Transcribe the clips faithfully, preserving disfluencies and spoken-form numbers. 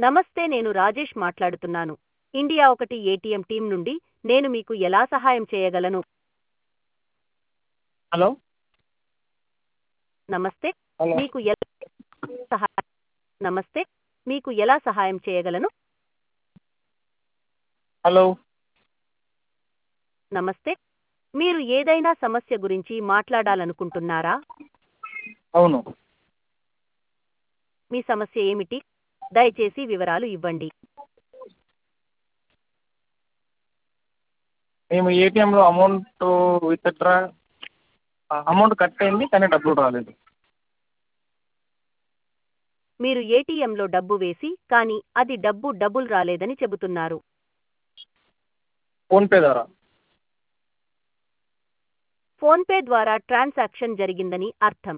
నమస్తే, నేను రాజేష్ మాట్లాడుతున్నాను. ఇండియా ఒకటి ఏటీఎం టీం నుండి. నేను మీకు ఎలా సహాయం చేయగలను? హలో నమస్తే, హలో మీకు ఎలా సహాయం నమస్తే మీకు ఎలా సహాయం చేయగలను? హలో నమస్తే, మీరు ఏదైనా సమస్య గురించి మాట్లాడాలనుకుంటున్నారా? అవును. మీ సమస్య ఏమిటి? దయచేసి వివరాలు ఇవ్వండి. మేము ఏటీఎంలో అమౌంట్ విత్డ్రా అమౌంట్ కట్ అయింది కానీ డబ్బులు రాలేదు. మీరు ఏటీఎంలో డబ్బు వేసి కానీ అది డబ్బు డబుల్ రాలేదని చెబుతున్నారు. ఫోన్పే ద్వారా. ఫోన్పే ద్వారా ట్రాన్సాక్షన్ జరిగిందని అర్థం.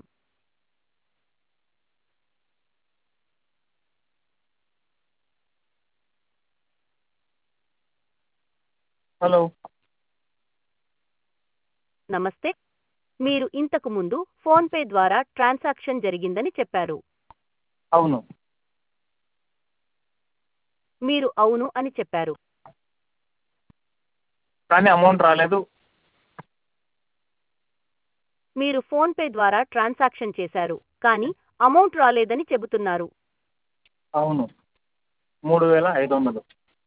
హలో నమస్తే, మీరు ఇంతకు ముందు ఫోన్పే ద్వారా ట్రాన్సాక్షన్ జరిగిందని చెప్పారు. అవును. మీరు అవును అని చెప్పారు. కానీ అమౌంట్ రాలేదు. మీరు ఫోన్పే ద్వారా ట్రాన్సాక్షన్ చేశారు కానీ అమౌంట్ రాలేదని చెబుతున్నారు. అవును. మూడు వేల ఐదు వందలు.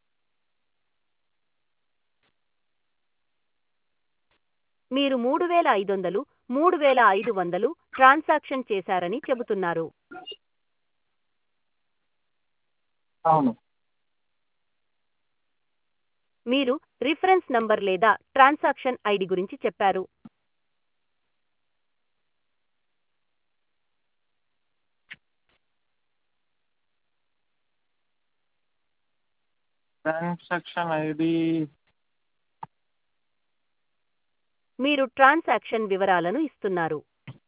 మీరు మూడు వేల ఐదు వందలు మూడు వేల ఐదు వందలు ట్రాన్సాక్షన్ చేశారని చెబుతున్నారు. అవును. మీరు రిఫరెన్స్ నంబర్ లేదా ట్రాన్సాక్షన్ ఐడి గురించి చెప్పారు. ట్రాన్సాక్షన్ ఐడి మీరు ట్రాన్సాక్షన్ వివరాలను ఇస్తున్నారు.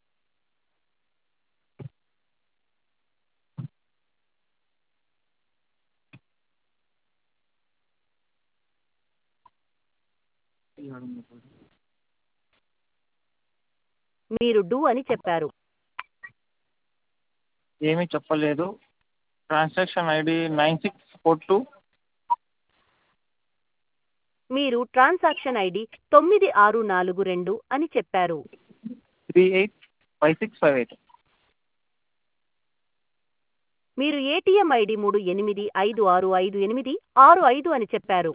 మీరు డూ అని చెప్పారు. ఏమీ చెప్పలేదు. Transaction ID nine six four two. మీరు ట్రాన్సాక్షన్ ఐడి తొమ్మిది ఆరు నాలుగు రెండు అని చెప్పారు. Three eight five six five eight. మీరు ఏటీఎం ఐడి మూడు ఎనిమిది ఐదు ఆరు ఐదు ఎనిమిది ఆరు ఐదు అని చెప్పారు.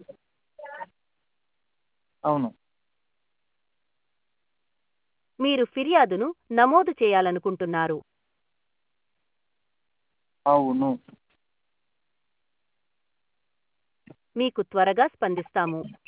అవును. మీరు ఫిర్యాదును నమోదు చేయాలనుకుంటున్నారు. అవును. మీకు త్వరగా స్పందిస్తాము.